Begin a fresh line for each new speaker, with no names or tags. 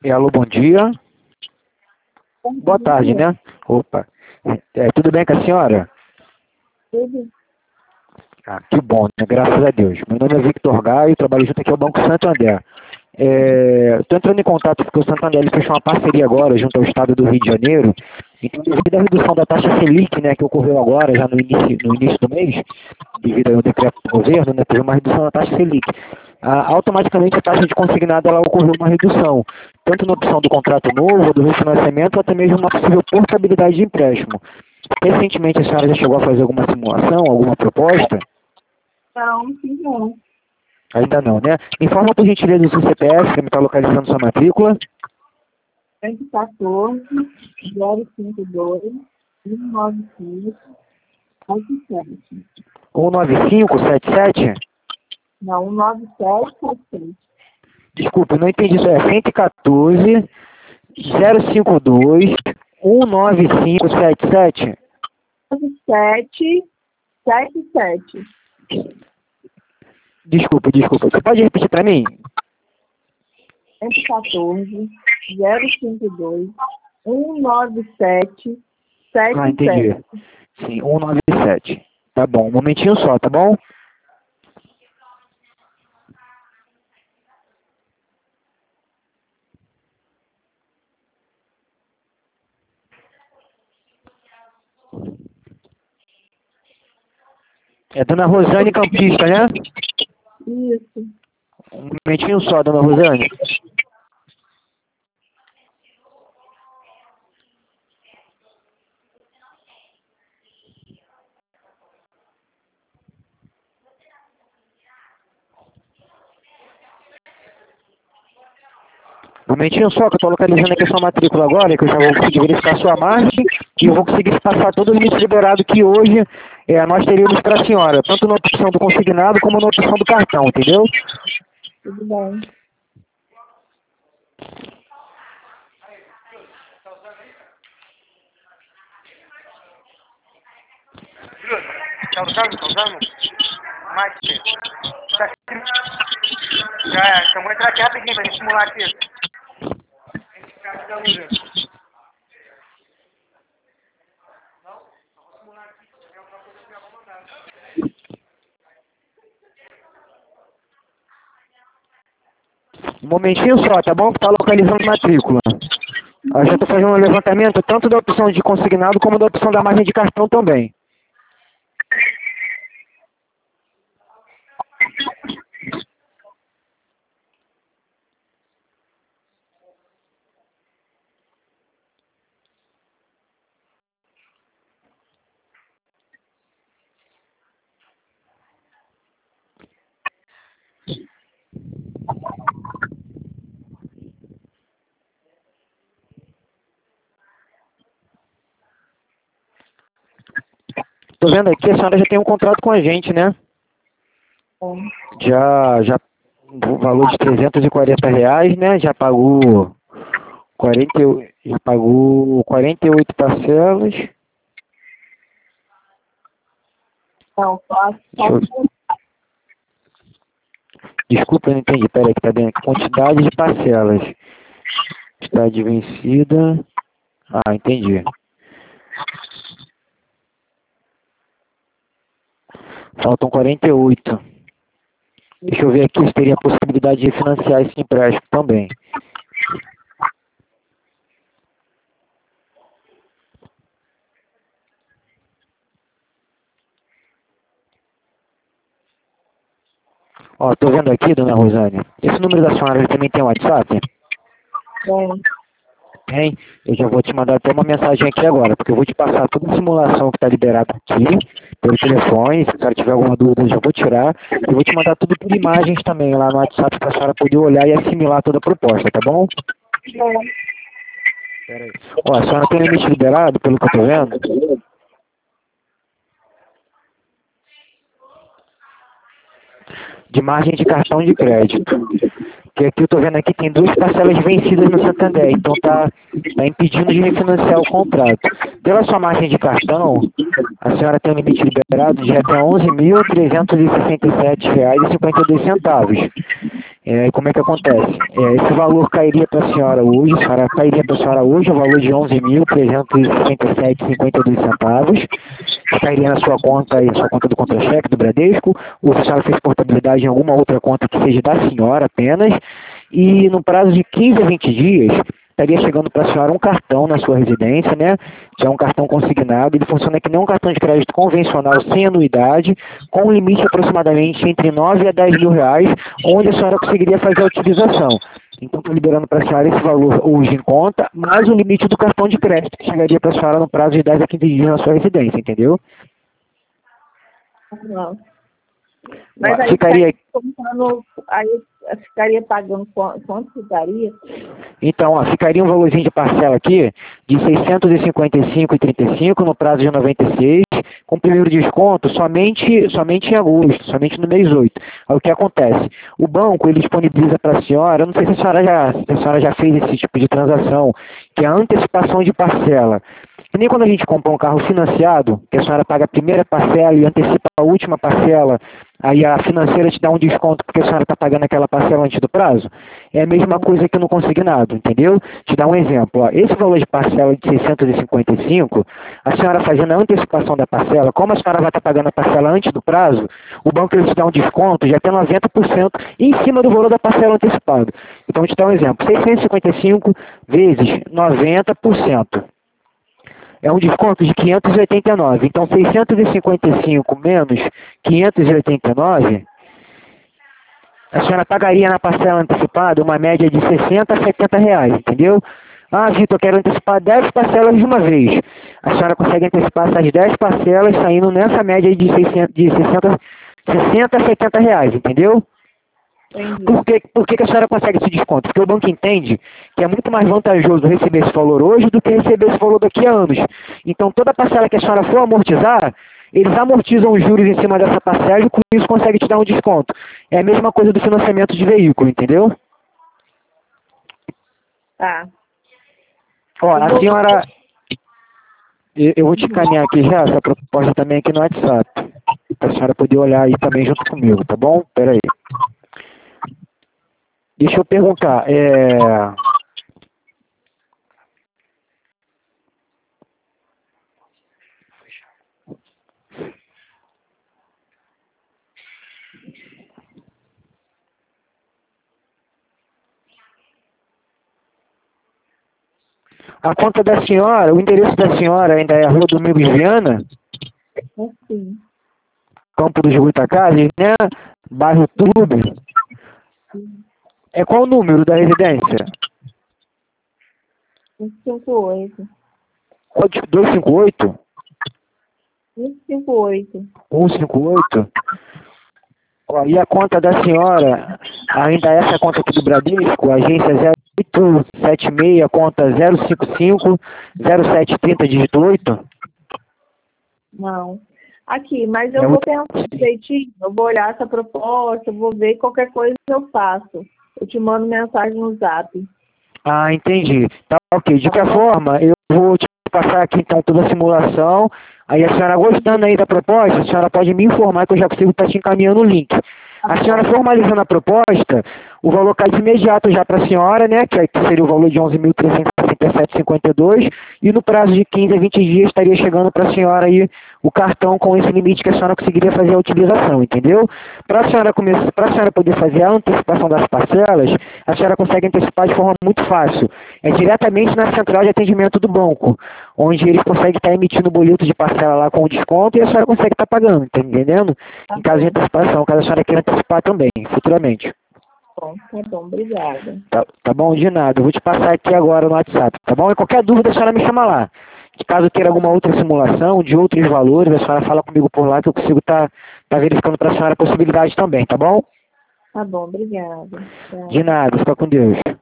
Alô, bom dia. Boa
Bom
tarde,
dia.
né? Opa. Tudo bem com a senhora?
Tudo
Ah, que bom, né? Graças a Deus. Meu nome é Victor Gaio, trabalho junto aqui ao Banco Santander. Estou entrando em contato porque o Santander ele fechou uma parceria agora junto ao Estado do Rio de Janeiro. Então, devido à redução da taxa Selic, né, que ocorreu agora, já no início do mês, devido ao decreto do governo, né, teve uma redução da taxa Selic. Automaticamente a taxa de consignado ela ocorreu uma redução, tanto na opção do contrato novo, do refinanciamento, ou até mesmo uma possível portabilidade de empréstimo. Recentemente a senhora já chegou a fazer alguma simulação, alguma proposta?
não, sim, não.
Ainda não, né? Informa por gentileza o seu CPF, que me está localizando sua matrícula.
114, 052, 195, 87.
19577?
Não, 197,
Desculpa, eu não entendi isso. É 114 052 19577.
87, 77.
Desculpa. Você pode repetir para mim?
114, 052, 197,
Ah, entendi.
77.
Sim, 197. Tá bom, um momentinho só, tá bom? É Dona Rosane Campista, né?
Isso.
Um momentinho só, Dona Rosane. Um momentinho só, que eu estou localizando aqui a sua matrícula agora, que eu já vou conseguir verificar a sua margem e eu vou conseguir passar todo o limite liberado que hoje nós teríamos para a senhora, tanto na opção do consignado como na opção do cartão, entendeu?
Tudo bem.
Tá usando? Mais que. Tá aqui. Já é. Então vou entrar aqui rapidinho pra gente simular aqui. Esse cara tá usando.
Um momentinho só, tá bom? Que tá localizando a matrícula. Eu já estou fazendo um levantamento tanto da opção de consignado como da opção da margem de cartão também. Tô vendo aqui, a senhora já tem um contrato com a gente, né?
Bom,
Já o valor de R$ 340, né? Já pagou 48 parcelas.
então,
Deixa eu- Desculpa, eu não entendi. Pera aí que tá dentro. Quantidade de parcelas. Quantidade vencida. Ah, entendi. Faltam 48. Deixa eu ver aqui se teria a possibilidade de refinanciar esse empréstimo também. Ó, tô vendo aqui, dona Rosane. Esse número da senhora também tem WhatsApp?
bem,
Tem? Eu já vou te mandar até uma mensagem aqui agora, porque eu vou te passar toda a simulação que está liberada aqui, pelo telefone. Se a senhora tiver alguma dúvida, eu já vou tirar. Eu vou te mandar tudo por imagens também lá no WhatsApp, para a senhora poder olhar e assimilar toda a proposta, tá bom?
bem.
Pera aí. Ó, a senhora tem limite liberado, pelo que eu tô vendo? De margem de cartão de crédito. Que aqui eu tô vendo aqui tem 2 parcelas vencidas no Santander, então tá impedindo de refinanciar o contrato. Pela sua margem de cartão, a senhora tem um limite liberado de até R$ 11.367,52. E como é que acontece? Esse valor cairia para a senhora hoje, o valor de 11.367,52 centavos, cairia na sua conta, sua conta do contra-cheque, do Bradesco, ou se a senhora fez portabilidade em alguma outra conta que seja da senhora apenas, e no prazo de 15 a 20 dias, estaria chegando para a senhora um cartão na sua residência, né? Que é um cartão consignado, ele funciona que nem um cartão de crédito convencional sem anuidade, com um limite aproximadamente entre 9 a 10 mil reais, onde a senhora conseguiria fazer a utilização. Então, estou liberando para a senhora esse valor hoje em conta, mais o limite do cartão de crédito, que chegaria para a senhora no prazo de 10 a 15 dias na sua residência, entendeu?
Não. Mas aí ficaria pagando quanto ficaria?
Então, ficaria um valorzinho de parcela aqui de R$ 655,35 no prazo de 96, com o primeiro desconto somente em agosto, somente no mês 8. Aí o que acontece? O banco ele disponibiliza para a senhora, eu não sei se a senhora já fez esse tipo de transação, que é a antecipação de parcela. Que nem quando a gente compra um carro financiado, que a senhora paga a primeira parcela e antecipa a última parcela, aí a financeira te dá um desconto porque a senhora está pagando aquela parcela antes do prazo. É a mesma coisa que no consignado, entendeu? Te dá um exemplo. Ó. Esse valor de parcela de 655, a senhora fazendo a antecipação da parcela, como a senhora vai estar pagando a parcela antes do prazo, o banco ele te dá um desconto já tem 90% em cima do valor da parcela antecipada. Então, vou te dar um exemplo. 655 vezes 90%. É um desconto de 589. Então, 655 menos 589, a senhora pagaria na parcela antecipada uma média de 60 a 70 reais, entendeu? Ah, Vitor, eu quero antecipar 10 parcelas de uma vez. A senhora consegue antecipar essas 10 parcelas saindo nessa média de 60 a 70 reais, entendeu? Por que a senhora consegue esse desconto? Porque o banco entende que é muito mais vantajoso receber esse valor hoje do que receber esse valor daqui a anos. Então, toda parcela que a senhora for amortizar, eles amortizam os juros em cima dessa parcela e com isso consegue te dar um desconto. É a mesma coisa do financiamento de veículo, entendeu?
Tá.
Ó, a senhora... Eu vou te encaminhar aqui já essa proposta também aqui no WhatsApp, para a senhora poder olhar aí também junto comigo, tá bom? Pera aí. Deixa eu perguntar, a conta da senhora, o endereço da senhora ainda é a Rua Domingos Viana?
Sim.
Campo dos Goitacazes, né? Bairro Tubo. É qual o número da residência?
158.
Código 258?
158.
158? Ó, e a conta da senhora, ainda é essa conta aqui do Bradesco, agência 0876, conta 055 0730, dígito 8?
Não. Aqui, mas eu vou pensar direitinho, eu vou olhar essa proposta, eu vou ver qualquer coisa eu faço. Eu te mando mensagem no Zap.
Ah, entendi. Tá ok. De qualquer forma, eu vou te passar aqui então toda a simulação. Aí a senhora gostando aí da proposta, a senhora pode me informar que eu já consigo estar te encaminhando o link. A senhora formalizando a proposta, o valor cai de imediato já para a senhora, né? Que seria o valor de 11.367,52, e no prazo de 15 a 20 dias estaria chegando para a senhora aí o cartão com esse limite que a senhora conseguiria fazer a utilização, entendeu? Para a senhora poder fazer a antecipação das parcelas, a senhora consegue antecipar de forma muito fácil. É diretamente na central de atendimento do banco, onde eles conseguem estar emitindo o boleto de parcela lá com o desconto e a senhora consegue estar pagando, tá entendendo? Em caso de antecipação, caso a senhora queira antecipar também, futuramente.
Tá bom, obrigada.
Tá bom, de nada. Eu vou te passar aqui agora no WhatsApp, tá bom? E qualquer dúvida a senhora me chama lá. Caso queira alguma outra simulação de outros valores, a senhora fala comigo por lá que eu consigo estar verificando para a senhora a possibilidade também, tá bom?
Tá bom, obrigada. Tchau.
De nada, fica com Deus.